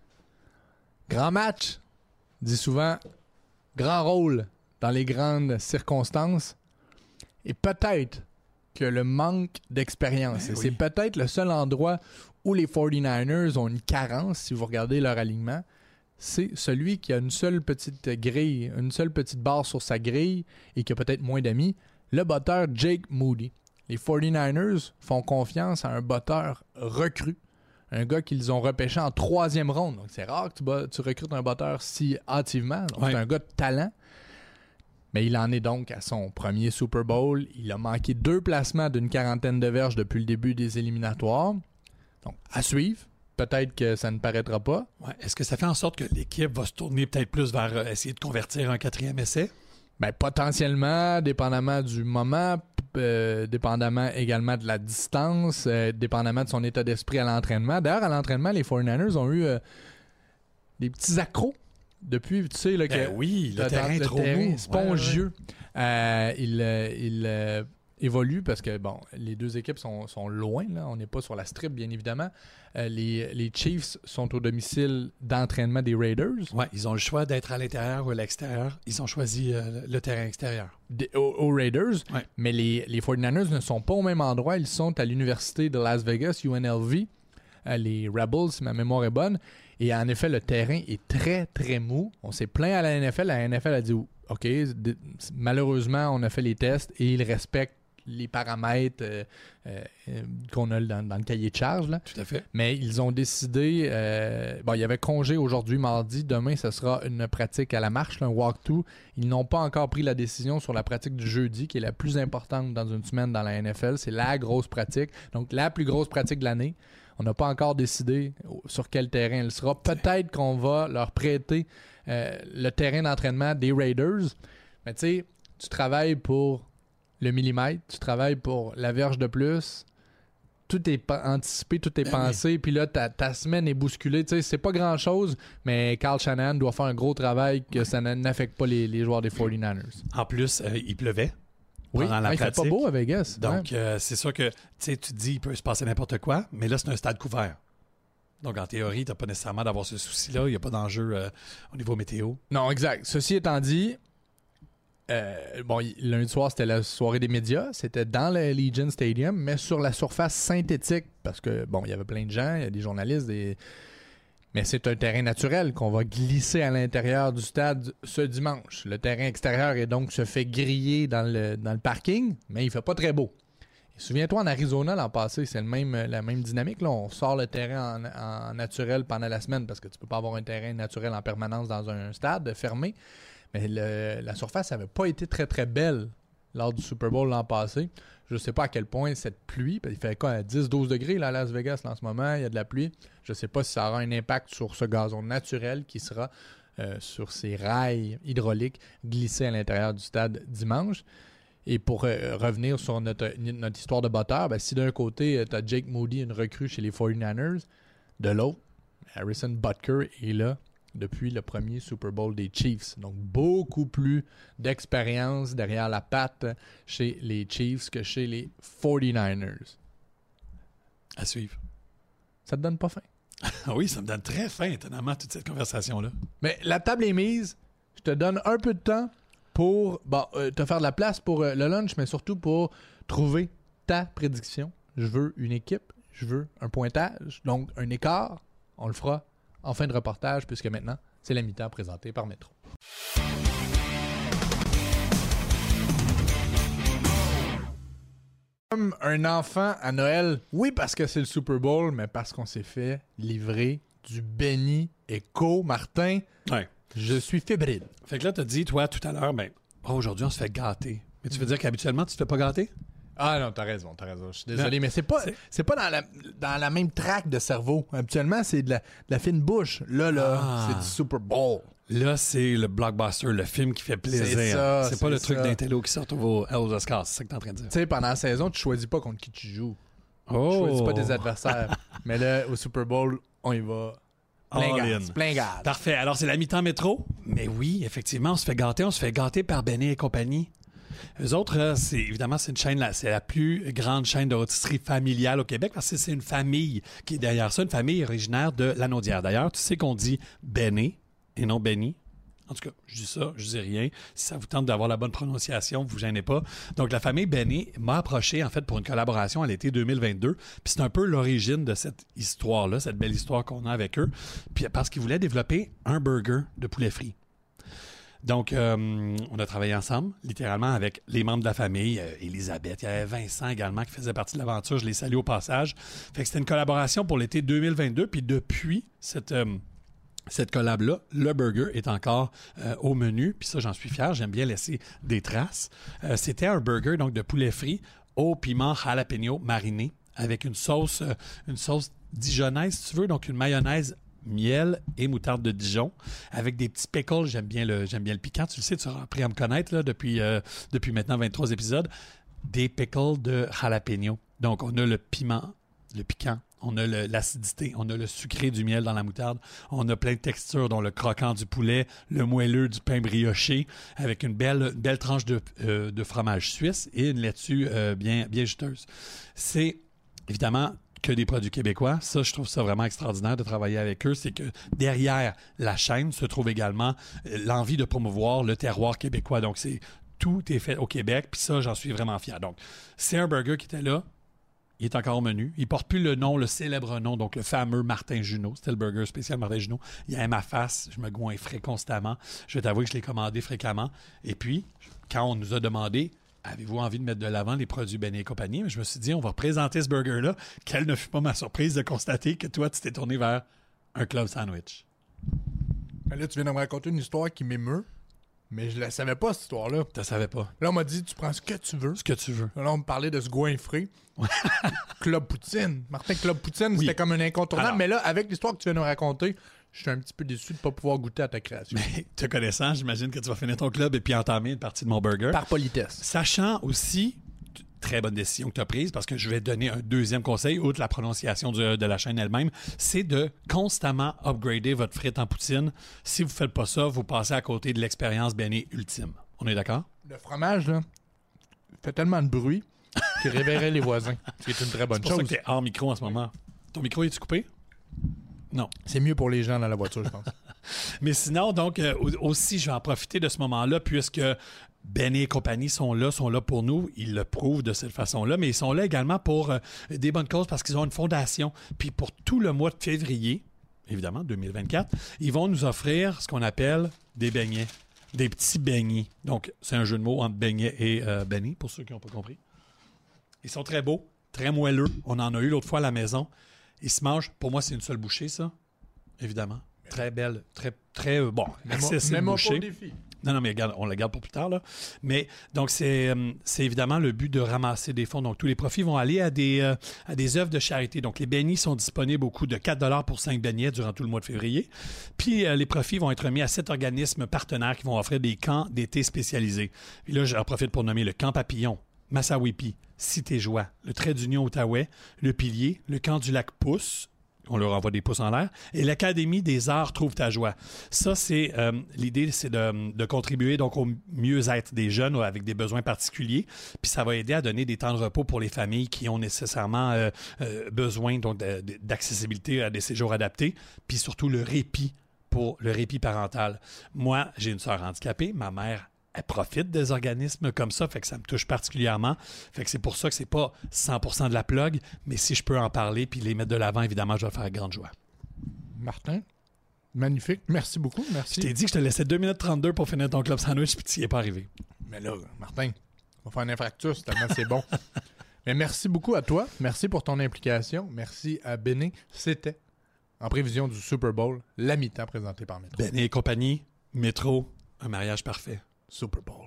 Grand match, dit souvent, grand rôle dans les grandes circonstances, et peut-être que le manque d'expérience, Ben et c'est oui. peut-être le seul endroit où les forty-niners ont une carence, si vous regardez leur alignement, c'est celui qui a une seule petite grille, une seule petite barre sur sa grille et qui a peut-être moins d'amis, le botteur Jake Moody. Les forty-niners font confiance à un botteur recru, un gars qu'ils ont repêché en troisième ronde. Donc c'est rare que tu, bats- tu recrutes un botteur si hâtivement. Donc, Ouais. c'est un gars de talent. Mais il en est donc à son premier Super Bowl. Il a manqué deux placements d'une quarantaine de verges depuis le début des éliminatoires. Donc, à suivre. Peut-être que ça ne paraîtra pas. Ouais. Est-ce que ça fait en sorte que l'équipe va se tourner peut-être plus vers euh, essayer de convertir un quatrième essai? Ben, potentiellement, dépendamment du moment, euh, dépendamment également de la distance, euh, dépendamment de son état d'esprit à l'entraînement. D'ailleurs, à l'entraînement, les forty-niners ont eu euh, des petits accros depuis, tu sais, là, que Ben oui, le le terrain est le trop terrain mou. spongieux. Euh, il, euh, il, euh, évolue parce que, bon, les deux équipes sont, sont loin, là. On n'est pas sur la strip, bien évidemment. Euh, les, les Chiefs sont au domicile d'entraînement des Raiders. Oui, ils ont le choix d'être à l'intérieur ou à l'extérieur. Ils ont choisi euh, le terrain extérieur. Des, aux, aux Raiders, ouais. mais les, les forty-niners ne sont pas au même endroit. Ils sont à l'université de Las Vegas, U N L V. Euh, les Rebels, si ma mémoire est bonne. Et en effet, le terrain est très, très mou. On s'est plaint à la N F L. La N F L a dit, OK, d- malheureusement, on a fait les tests et ils respectent les paramètres euh, euh, qu'on a dans, dans le cahier de charge. Là. Tout à fait. Mais ils ont décidé... Euh, bon, il y avait congé aujourd'hui, mardi. Demain, ce sera une pratique à la marche, là, un walk-through. Ils n'ont pas encore pris la décision sur la pratique du jeudi, qui est la plus importante dans une semaine dans la N F L. C'est la grosse pratique. Donc, la plus grosse pratique de l'année. On n'a pas encore décidé sur quel terrain elle sera. Peut-être qu'on va leur prêter euh, le terrain d'entraînement des Raiders. Mais tu sais, tu travailles pour le millimètre, tu travailles pour la verge de plus. Tout est pa- anticipé, tout est ben pensé. Oui. Puis là, ta, ta semaine est bousculée. Tu sais, c'est pas grand-chose, mais Kyle Shanahan doit faire un gros travail que ça n'affecte pas les, les joueurs des forty-niners. En plus, euh, il pleuvait. Oui, pendant la ah, il fait pratique. pas beau à Vegas. Donc, ouais. euh, c'est sûr que tu sais, tu te dis il peut se passer n'importe quoi, mais là, c'est un stade couvert. Donc, en théorie, tu n'as pas nécessairement d'avoir ce souci-là. Il n'y a pas d'enjeu euh, au niveau météo. Non, exact. Ceci étant dit, euh, bon, lundi soir, c'était la soirée des médias. C'était dans le Legion Stadium, mais sur la surface synthétique, parce que, bon, il y avait plein de gens, il y a des journalistes, des... mais c'est un terrain naturel qu'on va glisser à l'intérieur du stade ce dimanche. Le terrain extérieur est donc se fait griller dans le, dans le parking, mais il fait pas très beau. Et souviens-toi, en Arizona, l'an passé, c'est le même, la même dynamique. Là. On sort le terrain en, en naturel pendant la semaine parce que tu peux pas avoir un terrain naturel en permanence dans un stade fermé. Mais le, la surface n'avait pas été très, très belle lors du Super Bowl l'an passé. Je ne sais pas à quel point cette pluie, il fait quoi, dix à douze degrés là, à Las Vegas là, en ce moment, il y a de la pluie. Je ne sais pas si ça aura un impact sur ce gazon naturel qui sera euh, sur ces rails hydrauliques glissés à l'intérieur du stade dimanche. Et pour euh, revenir sur notre, notre histoire de batteur, ben, si d'un côté, tu as Jake Moody, une recrue chez les forty-niners, de l'autre, Harrison Butker est là depuis le premier Super Bowl des Chiefs. Donc, beaucoup plus d'expérience derrière la patte chez les Chiefs que chez les forty-niners. À suivre. Ça te donne pas faim? Ah oui, ça me donne très faim, étonnamment, toute cette conversation-là. Mais la table est mise. Je te donne un peu de temps pour bon, euh, te faire de la place pour euh, le lunch, mais surtout pour trouver ta prédiction. Je veux une équipe, je veux un pointage, donc un écart. On le fera en fin de reportage, puisque maintenant, c'est la mi-temps présentée par Métro. Comme un enfant à Noël, oui parce que c'est le Super Bowl, mais parce qu'on s'est fait livrer du Benny Echo, Martin. Ouais. Je suis fébrile. Fait que là, tu as dit, toi, tout à l'heure, ben, oh, aujourd'hui, on se fait gâter. Mais tu veux dire qu'habituellement, tu te fais pas gâter? Ah non, t'as raison, t'as raison. Je suis désolé, Non, mais c'est pas, c'est... c'est pas dans la, dans la même traque de cerveau. Habituellement, c'est de la, de la fine bouche. Là, là, Ah. c'est du Super Bowl. Là, c'est le blockbuster, le film qui fait plaisir. C'est ça, c'est pas c'est le truc ça. d'intello qui sort aux, aux Oscars, c'est ça que t'es en train de dire. Tu sais, pendant la saison, tu choisis pas contre qui tu joues. Oh! Tu choisis pas tes adversaires. Mais là, au Super Bowl, on y va. Plein All gaz, in. plein gaz. Parfait. Alors, c'est la mi-temps métro. Mais oui, effectivement, on se fait gâter. On se fait gâter par Benny et compagnie. Eux autres, là, c'est, évidemment, c'est une chaîne, là, c'est la plus grande chaîne de rôtisserie familiale au Québec parce que c'est une famille qui est derrière ça, une famille originaire de Lanaudière. D'ailleurs, tu sais qu'on dit Benny et non Benny. En tout cas, je dis ça, je dis rien. Si ça vous tente d'avoir la bonne prononciation, vous vous gênez pas. Donc, la famille Benny m'a approché, en fait, pour une collaboration à l'été deux mille vingt-deux. Puis c'est un peu l'origine de cette histoire-là, cette belle histoire qu'on a avec eux. Puis parce qu'ils voulaient développer un burger de poulet frit. Donc, euh, on a travaillé ensemble, littéralement, avec les membres de la famille. Euh, Elisabeth, il y avait Vincent également qui faisait partie de l'aventure. Je les salue au passage. Fait que c'était une collaboration pour l'été deux mille vingt-deux. Puis depuis cette... Euh, Cette collab-là, le burger est encore euh, au menu. Puis ça, j'en suis fier. J'aime bien laisser des traces. Euh, c'était un burger donc de poulet frit au piment jalapeno mariné avec une sauce, euh, une sauce dijonnaise, si tu veux. Donc, une mayonnaise, miel et moutarde de Dijon avec des petits pickles. J'aime bien le, j'aime bien le piquant. Tu le sais, tu as appris à me connaître là, depuis, euh, depuis maintenant vingt-trois épisodes. Des pickles de jalapeno. Donc, on a le piment le piquant, on a le, l'acidité, on a le sucré du miel dans la moutarde, on a plein de textures, dont le croquant du poulet, le moelleux du pain brioché, avec une belle, belle tranche de, euh, de fromage suisse et une laitue euh, bien, bien juteuse. C'est évidemment que des produits québécois. Ça, je trouve ça vraiment extraordinaire de travailler avec eux. C'est que derrière la chaîne se trouve également l'envie de promouvoir le terroir québécois. Donc, c'est tout est fait au Québec, puis ça, j'en suis vraiment fier. Donc, c'est un burger qui était là. Il est encore au menu. Il porte plus le nom, le célèbre nom, donc le fameux Martin Junot. C'était le burger spécial Martin Junot. Il y a ma face. Je me goinfrais constamment. Je vais t'avouer que je l'ai commandé fréquemment. Et puis, quand on nous a demandé « Avez-vous envie de mettre de l'avant les produits Ben et compagnie? » Je me suis dit, on va présenter ce burger-là. Quelle ne fut pas ma surprise de constater que toi, tu t'es tourné vers un club sandwich. Mais là, tu viens de me raconter une histoire qui m'émeut. Mais je la savais pas, cette histoire-là. Tu ne savais pas. Là, on m'a dit, tu prends ce que tu veux. Ce que tu veux. Là, on me parlait de ce goinfré. Club Poutine. Martin, Club Poutine, oui. C'était comme un incontournable. Alors, mais là, avec l'histoire que tu viens de nous raconter, je suis un petit peu déçu de ne pas pouvoir goûter à ta création. Mais te connaissant, j'imagine que tu vas finir ton club et puis entamer une partie de mon burger. Par politesse. Sachant aussi, très bonne décision que tu as prise, parce que je vais te donner un deuxième conseil, outre la prononciation du, de la chaîne elle-même, c'est de constamment upgrader votre frite en poutine. Si vous ne faites pas ça, vous passez à côté de l'expérience bénie ultime. On est d'accord? Le fromage, là, fait tellement de bruit qu'il réveillerait les voisins. C'est une très bonne chose. C'est pour chose. ça que tu es hors micro en ce moment. Ton micro, est-tu coupé? Non. C'est mieux pour les gens dans la voiture, je pense. Mais sinon, donc, euh, aussi, je vais en profiter de ce moment-là, puisque Ben et compagnie sont là, sont là pour nous. Ils le prouvent de cette façon-là, mais ils sont là également pour euh, des bonnes causes parce qu'ils ont une fondation. Puis pour tout le mois de février, évidemment, deux mille vingt-quatre, ils vont nous offrir ce qu'on appelle des beignets, des petits beignets. Donc, c'est un jeu de mots entre beignets et euh, beignets, pour ceux qui n'ont pas compris. Ils sont très beaux, très moelleux. On en a eu l'autre fois à la maison. Ils se mangent. Pour moi, c'est une seule bouchée, ça, évidemment. Très belle, très, très, euh, bon, accessible bouchée. Défi. Non, non, mais regarde, on la garde pour plus tard, là. Mais, donc, c'est, euh, c'est évidemment le but de ramasser des fonds. Donc, tous les profits vont aller à des, euh, à des œuvres de charité. Donc, les beignets sont disponibles au coût de quatre dollars pour cinq beignets durant tout le mois de février. Puis, euh, les profits vont être remis à sept organismes partenaires qui vont offrir des camps d'été spécialisés. Puis là, j'en profite pour nommer le Camp Papillon, Massawipi, Cité Joie, le Trait d'Union Outaouais, le Pilier, le Camp du Lac Pousse, on leur envoie des pouces en l'air, et l'Académie des arts Trouve ta joie. Ça, c'est euh, l'idée, c'est de, de contribuer donc au mieux-être des jeunes avec des besoins particuliers, puis ça va aider à donner des temps de repos pour les familles qui ont nécessairement euh, euh, besoin donc de, de, d'accessibilité à des séjours adaptés, puis surtout le répit pour le répit parental. Moi, j'ai une sœur handicapée, ma mère elle profite des organismes comme ça, fait que ça me touche particulièrement. Fait que c'est pour ça que c'est pas cent pour cent de la plug, mais si je peux en parler puis les mettre de l'avant, évidemment, je vais le faire avec grande joie. Martin, magnifique. Merci beaucoup. Merci. Je t'ai dit que je te laissais deux minutes trente-deux pour finir ton club sandwich puis tu n'y es pas arrivé. Mais là, Martin, on va faire un infractus tellement c'est bon. Mais merci beaucoup à toi. Merci pour ton implication. Merci à Béné. C'était, en prévision du Super Bowl, la mi-temps présentée par Métro. Béné et compagnie, Métro, un mariage parfait. Super Bowl.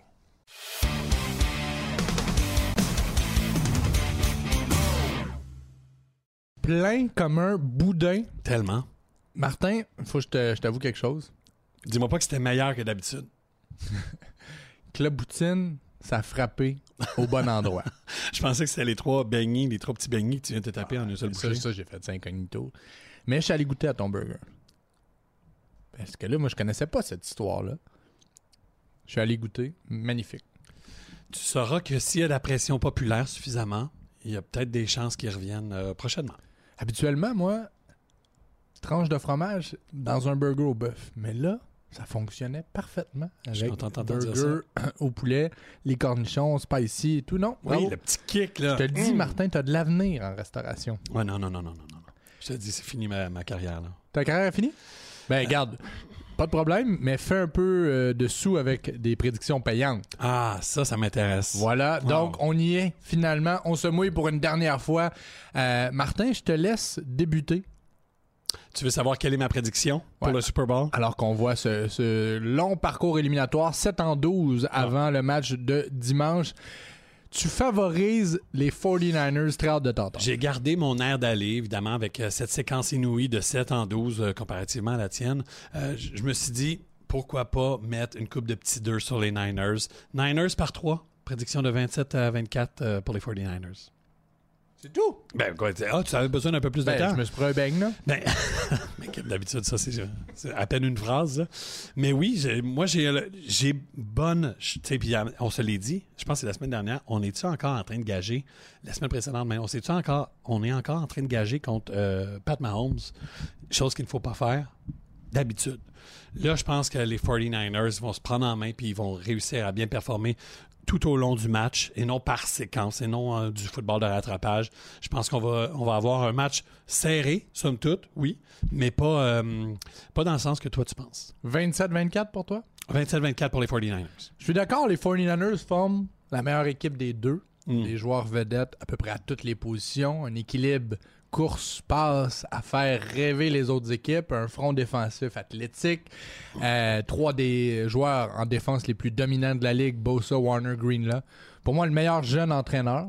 Plein comme un boudin. Tellement. Martin, il faut que je, te, je t'avoue quelque chose. Dis-moi pas que c'était meilleur que d'habitude. Club Poutine, ça a frappé au bon endroit. Je pensais que c'était les trois beignets, les trois petits beignets que tu viens de te taper ah, en une seule ça, bouchée. Ça, j'ai fait ça incognito. Mais je suis allé goûter à ton burger. Parce que là, moi, je connaissais pas cette histoire-là. Je suis allé goûter. Magnifique. Tu sauras que s'il y a de la pression populaire suffisamment, il y a peut-être des chances qu'ils reviennent euh, prochainement. Habituellement, moi, tranche de fromage dans un burger au bœuf. Mais là, ça fonctionnait parfaitement avec burger au poulet, les cornichons, spicy et tout. Non, oui, bravo. Le petit kick, là. Je te le dis, mmh. Martin, tu as de l'avenir en restauration. Ouais, non, non, non, non, non, non. Je te dis, c'est fini ma, ma carrière, là. Ta carrière est finie? Ben, regarde. Pas de problème, mais fais un peu euh, de sous avec des prédictions payantes. Ah, ça, ça m'intéresse. Voilà, wow. Donc on y est finalement. On se mouille pour une dernière fois. Euh, Martin, je te laisse débuter. Tu veux savoir quelle est ma prédiction pour ouais. le Super Bowl? Alors qu'on voit ce, ce long parcours éliminatoire, sept en douze avant ah. le match de dimanche. Tu favorises les forty-niners, très hâte de t'entendre. J'ai gardé mon air d'aller, évidemment, avec euh, cette séquence inouïe de sept en douze euh, comparativement à la tienne. Euh, je me suis dit, pourquoi pas mettre une coupe de petits deux sur les Niners. Niners par trois, prédiction de vingt-sept à vingt-quatre euh, pour les forty-niners. C'est tout. Ben, quoi, ah, tu avais besoin d'un peu plus ben, de temps? Je me suis pris un beigne, là. Ben, mais comme d'habitude, ça, c'est, c'est à peine une phrase. Là. Mais oui, j'ai, moi, j'ai, j'ai bonne... Tu sais, puis on se l'est dit, je pense que c'est la semaine dernière, on est-tu encore en train de gager, la semaine précédente, mais on sait-tu encore, on est encore en train de gager contre euh, Pat Mahomes, chose qu'il ne faut pas faire d'habitude. Là, je pense que les forty-niners vont se prendre en main puis ils vont réussir à bien performer tout au long du match et non par séquence et non euh, du football de rattrapage. Je pense qu'on va, on va avoir un match serré, somme toute, oui, mais pas, euh, pas dans le sens que toi tu penses. vingt-sept vingt-quatre pour toi? vingt-sept vingt-quatre pour les forty-niners. Je suis d'accord, les forty-niners forment la meilleure équipe des deux. Mm. Des joueurs vedettes à peu près à toutes les positions. Un équilibre course-passe à faire rêver les autres équipes. Un front défensif athlétique. Euh, trois des joueurs en défense les plus dominants de la ligue, Bosa, Warner, Greenlaw. Pour moi, le meilleur jeune entraîneur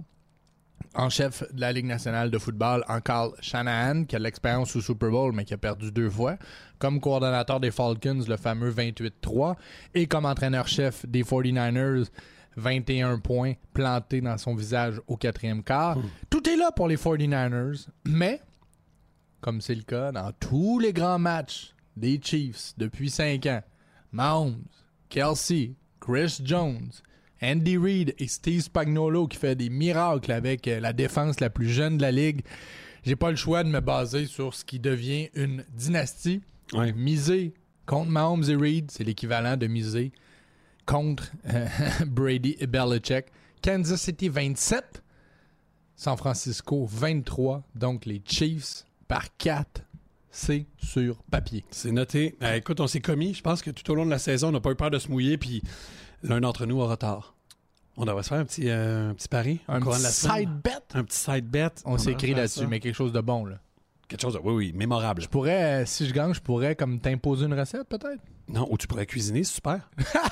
en chef de la Ligue nationale de football, en Kyle Shanahan, qui a de l'expérience au Super Bowl, mais qui a perdu deux fois. Comme coordonnateur des Falcons, le fameux vingt-huit trois. Et comme entraîneur-chef des forty-niners, vingt et un points plantés dans son visage au quatrième quart. Mm. Tout est là pour les forty-niners, mais, comme c'est le cas dans tous les grands matchs des Chiefs depuis cinq ans, Mahomes, Kelsey, Chris Jones, Andy Reid et Steve Spagnuolo qui fait des miracles avec la défense la plus jeune de la ligue, j'ai pas le choix de me baser sur ce qui devient une dynastie. Ouais. Miser contre Mahomes et Reid, c'est l'équivalent de miser contre euh, Brady et Belichick. Kansas City vingt-sept, San Francisco vingt-trois. Donc les Chiefs par quatre, c'est sur papier. C'est noté. Euh, écoute, on s'est commis. Je pense que tout au long de la saison, on n'a pas eu peur de se mouiller, puis l'un d'entre nous aura tort. On devrait se faire un petit, euh, un petit pari. Un petit side bet. Un petit side bet. On, on s'écrit là-dessus, ça. Mais quelque chose de bon, là. Quelque chose de, oui, oui, mémorable. Je pourrais, euh, si je gagne, je pourrais comme t'imposer une recette, peut-être? Non, ou tu pourrais cuisiner, super.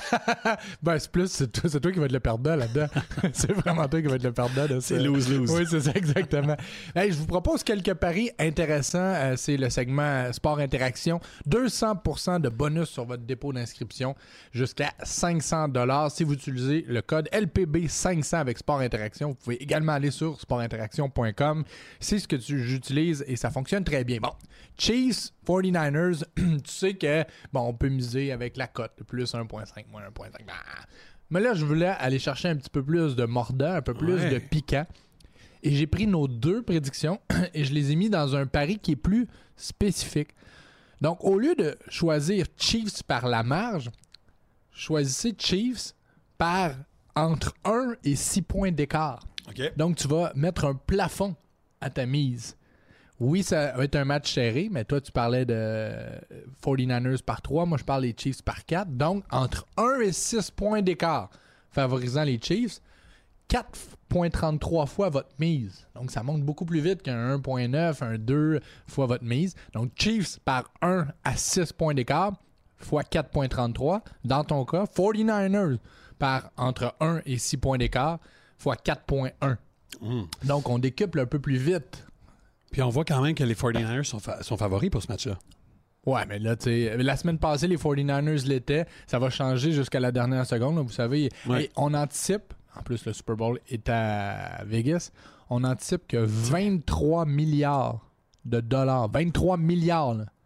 Ben, c'est plus, c'est toi, c'est toi qui vas être le perdant là-dedans. C'est vraiment toi qui vas être le perdant de ça. C'est lose-lose. Oui, c'est ça, exactement. Hey, je vous propose quelques paris intéressants. Euh, c'est le segment euh, Sport Interaction. deux cents pour cent de bonus sur votre dépôt d'inscription jusqu'à cinq cents dollars si vous utilisez le code L P B cinq cents avec Sport Interaction. Vous pouvez également aller sur sport interaction point com. C'est ce que tu, j'utilise et ça fonctionne très bien. Bon, Chiefs, forty-niners, tu sais que, bon, on peut miser avec la cote, plus un virgule cinq, moins un virgule cinq. Ah. Mais là, je voulais aller chercher un petit peu plus de mordant, un peu plus ouais. de piquant. Et j'ai pris nos deux prédictions et je les ai mis dans un pari qui est plus spécifique. Donc, au lieu de choisir Chiefs par la marge, choisissez Chiefs par entre un et six points d'écart. Okay. Donc, tu vas mettre un plafond à ta mise. Oui, ça va être un match serré, mais toi, tu parlais de forty-niners par trois. Moi, je parle des Chiefs par quatre. Donc, entre un et six points d'écart, favorisant les Chiefs, quatre virgule trente-trois fois votre mise. Donc, ça monte beaucoup plus vite qu'un un virgule neuf, un deux fois votre mise. Donc, Chiefs par un à six points d'écart, fois quatre virgule trente-trois. Dans ton cas, forty-niners par entre un et six points d'écart, fois quatre virgule un. Mm. Donc, on décuple un peu plus vite. Puis on voit quand même que les forty-niners sont, fa- sont favoris pour ce match-là. Ouais, mais là, tu sais, la semaine passée, les forty-niners l'étaient. Ça va changer jusqu'à la dernière seconde. Là, vous savez, ouais. Et on anticipe, en plus, le Super Bowl est à Vegas, on anticipe que vingt-trois milliards de dollars, vingt-trois milliards, là,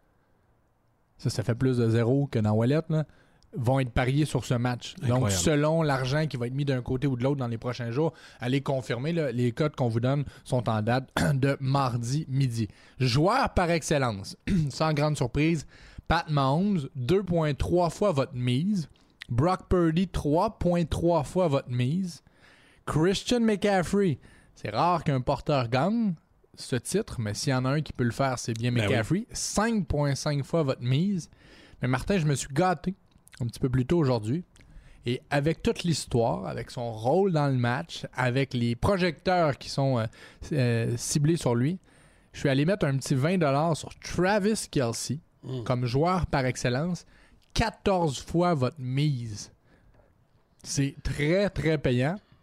ça, ça fait plus de zéro que dans Wallet, là, vont être pariés sur ce match. Incroyable. Donc, selon l'argent qui va être mis d'un côté ou de l'autre dans les prochains jours, allez confirmer, là, les codes qu'on vous donne sont en date de mardi midi. Joueur par excellence, sans grande surprise, Pat Mahomes, deux virgule trois fois votre mise. Brock Purdy, trois virgule trois fois votre mise. Christian McCaffrey, c'est rare qu'un porteur gagne ce titre, mais s'il y en a un qui peut le faire, c'est bien McCaffrey. Ben oui. cinq virgule cinq fois votre mise. Mais Martin, je me suis gâté un petit peu plus tôt aujourd'hui. Et avec toute l'histoire, avec son rôle dans le match, avec les projecteurs qui sont euh, euh, ciblés sur lui, je suis allé mettre un petit vingt dollars sur Travis Kelce mm. comme joueur par excellence. quatorze fois votre mise. C'est très, très payant.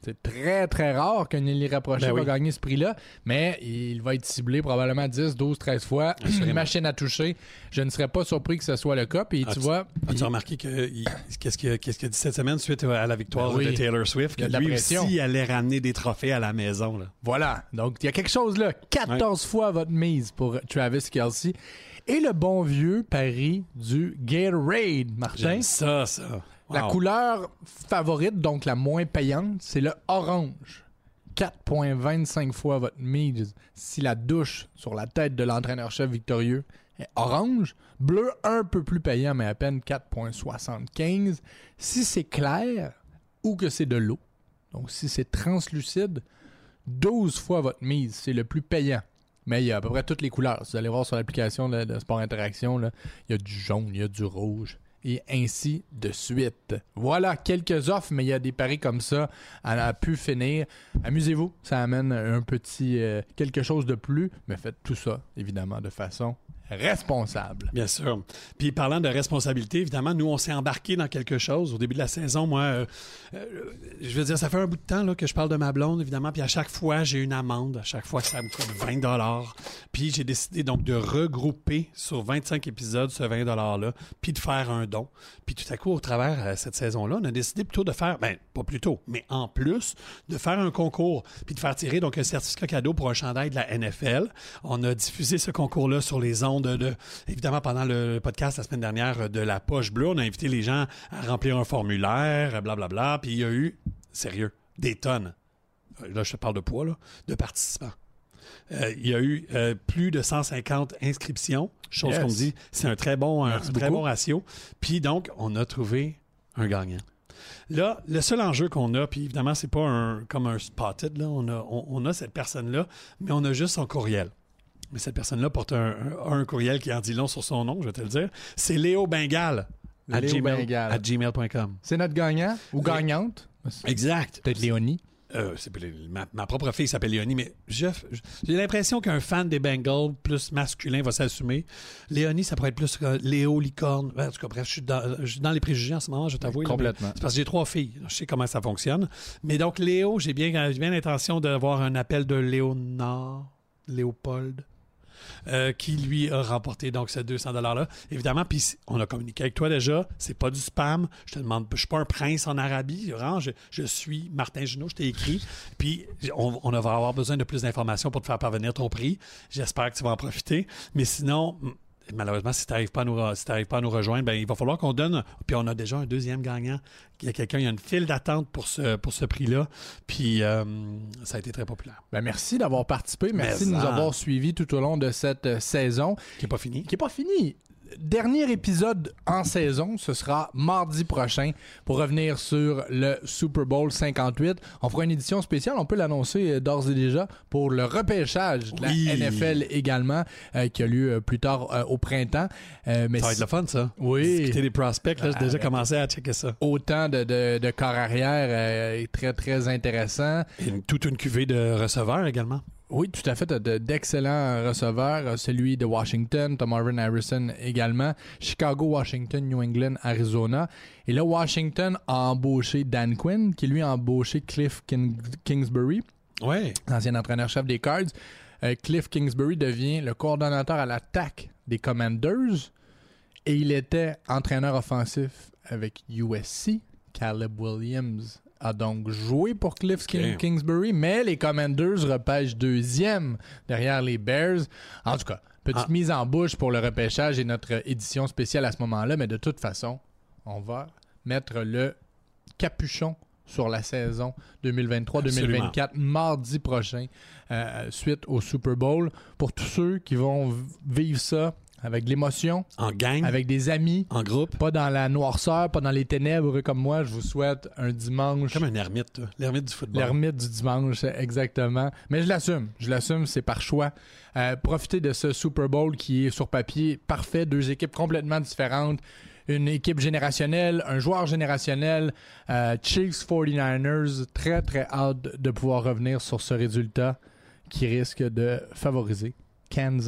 C'est très, très rare qu'un ailier rapproché Ben va oui. gagner ce prix-là, mais il va être ciblé probablement dix, douze, treize fois. Une machine à toucher. Je ne serais pas surpris que ce soit le cas. Puis Ah, tu tu- vois... As-tu il- remarqué que il- qu'est-ce qu'il a, qu'est-ce qu'il a dit cette semaine suite à la victoire Ben oui. de Taylor Swift? Il y a Que de la lui pression. aussi allait ramener des trophées à la maison. Là. Voilà. Donc, il y a quelque chose là. quatorze fois votre mise pour Travis Kelce. Et le bon vieux pari du Gatorade, Martin. J'aime ça, ça. La Wow. couleur favorite, donc la moins payante, c'est le orange. quatre virgule vingt-cinq fois votre mise si la douche sur la tête de l'entraîneur-chef victorieux est orange. Bleu, un peu plus payant, mais à peine quatre virgule soixante-quinze. Si c'est clair ou que c'est de l'eau, donc si c'est translucide, douze fois votre mise, c'est le plus payant. Mais il y a à peu près toutes les couleurs. Si vous allez voir sur l'application de, de Sport Interaction, là, il y a du jaune, il y a du rouge, et ainsi de suite. Voilà quelques offres, mais il y a des paris comme ça à, à pu finir. Amusez-vous, ça amène un petit euh, quelque chose de plus, mais faites tout ça, évidemment, de façon responsable. Bien sûr. Puis parlant de responsabilité, évidemment, nous, on s'est embarqué dans quelque chose. Au début de la saison, moi, euh, euh, je veux dire, ça fait un bout de temps là, que je parle de ma blonde, évidemment, puis à chaque fois, j'ai une amende. À chaque fois, ça me coûte vingt dollars. Puis j'ai décidé donc de regrouper sur vingt-cinq épisodes ce vingt dollars-là, puis de faire un don. Puis tout à coup, au travers de cette saison-là, on a décidé plutôt de faire, ben pas plutôt, mais en plus, de faire un concours, puis de faire tirer donc un certificat cadeau pour un chandail de la N F L. On a diffusé ce concours-là sur les ondes de, de évidemment, pendant le podcast la semaine dernière de la Poche Bleue. On a invité les gens à remplir un formulaire, blablabla, bla, bla, puis il y a eu, sérieux, des tonnes. Là, je te parle de poids, là, de participants. Euh, il y a eu euh, plus de cent cinquante inscriptions, chose Yes. qu'on me dit, c'est un très bon, un Merci très beaucoup. bon ratio. Puis donc, on a trouvé un gagnant. Là, le seul enjeu qu'on a, puis évidemment, c'est pas un, comme un spotted, là, on, a, on, on a cette personne-là, mais on a juste son courriel. Mais cette personne-là porte un, un, un courriel qui en dit long sur son nom, je vais te le dire. C'est Léo Bengal à Léo gmail, Bengal. à gmail point com. C'est notre gagnant ou gagnante? Exact. Peut-être Léonie. Euh, c'est, ma, ma propre fille s'appelle Léonie, mais je, j'ai l'impression qu'un fan des Bengals plus masculin va s'assumer. Léonie, ça pourrait être plus euh, Léo Licorne. En tout cas, bref, je suis dans, je suis dans les préjugés en ce moment, je t'avoue. là, Complètement. c'est parce que j'ai trois filles. Je sais comment ça fonctionne. Mais donc, Léo, j'ai bien, j'ai bien l'intention d'avoir un appel de Léonard, Léopold. Euh, qui lui a remporté donc ce deux cents dollars-là. Évidemment, puis on a communiqué avec toi déjà, c'est pas du spam. Je te demande, je suis pas un prince en Arabie, vraiment, je, je suis Martin Junot, je t'ai écrit. Puis on, on va avoir besoin de plus d'informations pour te faire parvenir ton prix. J'espère que tu vas en profiter. Mais sinon, malheureusement, si tu n'arrives pas, si pas à nous rejoindre, ben, il va falloir qu'on donne. Puis on a déjà un deuxième gagnant. Il y a quelqu'un, il y a une file d'attente pour ce, pour ce prix-là. Puis euh, ça a été très populaire. Ben merci d'avoir participé. Merci Mais de nous ça. avoir suivis tout au long de cette euh, saison. Qui n'est pas fini. Qui n'est pas fini. Dernier épisode en saison, ce sera mardi prochain pour revenir sur le Super Bowl cinquante-huit. On fera une édition spéciale, on peut l'annoncer euh, d'ores et déjà, pour le repêchage de Oui. la N F L également, euh, qui a lieu euh, plus tard euh, au printemps. Euh, mais Ça va être si- le fun, ça. Oui. Discuter des prospects, là, j'ai déjà Arrête. commencé à checker ça. Autant de, de, de corps arrière euh, est très, très intéressant. Et une- toute une cuvée de receveurs également. Oui, tout à fait. T'as de- d'excellents receveurs. Euh, Celui de Washington, t'as Marvin Harrison également. Chicago, Washington, New England, Arizona. Et là, Washington a embauché Dan Quinn, qui lui a embauché Cliff King- Kingsbury, Oui. l'ancien entraîneur-chef des Cards. Euh, Cliff Kingsbury devient le coordonnateur à l'attaque des Commanders. Et il était entraîneur offensif avec U S C. Caleb Williams a donc joué pour Cliff King- Ok. Kingsbury, mais les Commanders repêchent deuxième derrière les Bears. En tout cas, petite Ah. mise en bouche pour le repêchage et notre édition spéciale à ce moment-là, mais de toute façon, on va mettre le capuchon sur la saison deux mille vingt-trois deux mille vingt-quatre mardi prochain, euh, suite au Super Bowl. Pour tous ceux qui vont v- vivre ça avec de l'émotion, En gang, avec des amis, en groupe. pas dans la noirceur, pas dans les ténèbres comme moi, je vous souhaite un dimanche. Comme un ermite, toi. L'ermite du football. L'ermite du dimanche, exactement. Mais je l'assume. Je l'assume, c'est par choix. Euh, profitez de ce Super Bowl qui est sur papier parfait. Deux équipes complètement différentes. Une équipe générationnelle, un joueur générationnel. Euh, Chiefs forty-niners. Très, très hâte de pouvoir revenir sur ce résultat qui risque de favoriser Kansas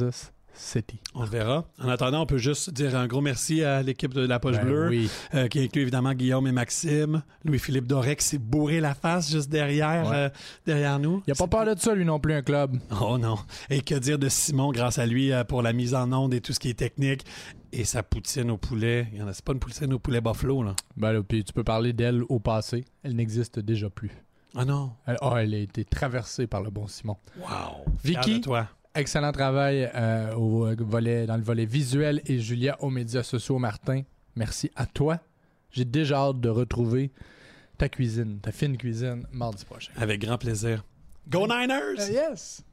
City. On le verra. En attendant, on peut juste dire un gros merci à l'équipe de la Poche Ben Bleue, oui. euh, qui inclut évidemment Guillaume et Maxime, Louis-Philippe Doré qui s'est bourré la face juste derrière, Ouais. euh, derrière nous. Il a pas peur de ça, lui non plus, un club. Oh non. Et que dire de Simon, grâce à lui, euh, pour la mise en onde et tout ce qui est technique. Et sa poutine au poulet. Il y en a, c'est pas une poutine au poulet buffalo, là. Ben là, puis tu peux parler d'elle au passé. Elle n'existe déjà plus. Ah non. Elle, oh, elle a été traversée par le bon Simon. Wow. Vicky? Fier de toi. Excellent travail euh, au volet, dans le volet visuel et Julia aux médias sociaux. Martin, merci à toi. J'ai déjà hâte de retrouver ta cuisine, ta fine cuisine, mardi prochain. Avec grand plaisir. Go Niners! Uh, yes!